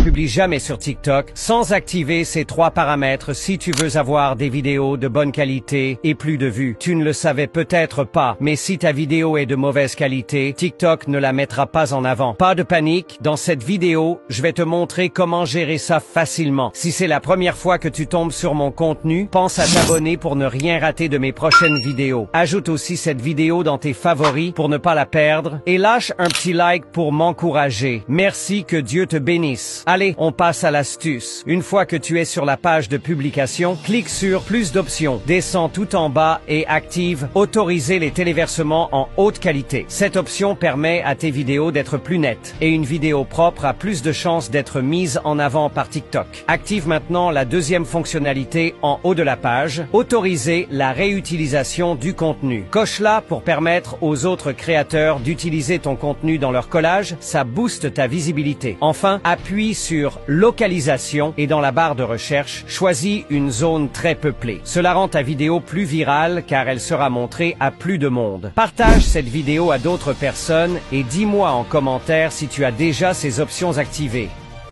publies jamais sur TikTok sans activer ces 3 paramètres si tu veux avoir des vidéos de bonne qualité et plus de vues. Tu ne le savais peut-être pas, mais si ta vidéo est de mauvaise qualité, TikTok ne la mettra pas en avant. Pas de panique, dans cette vidéo, je vais te montrer comment gérer ça facilement. Si c'est la première fois que tu tombes sur mon contenu, pense à t'abonner pour ne rien rater de mes prochaines vidéos. Ajoute aussi cette vidéo dans tes favoris pour ne pas la perdre et lâche un petit like pour m'encourager. Merci, que Dieu te bénisse. Allez, on passe à l'astuce. Une fois que tu es sur la page de publication, clique sur plus d'options, descends tout en bas et active autoriser les téléversements en haute qualité. Cette option permet à tes vidéos d'être plus nettes et une vidéo propre a plus de chances d'être mise en avant par TikTok. Active maintenant la deuxième fonctionnalité en haut de la page, autoriser la réutilisation du contenu. Coche-la pour permettre aux autres créateurs d'utiliser ton contenu dans leur collage, ça booste ta visibilité. Enfin, appuie sur localisation et dans la barre de recherche, choisis une zone très peuplée. Cela rend ta vidéo plus virale car elle sera montrée à plus de monde. Partage cette vidéo à d'autres personnes et dis-moi en commentaire si tu as déjà ces options activées.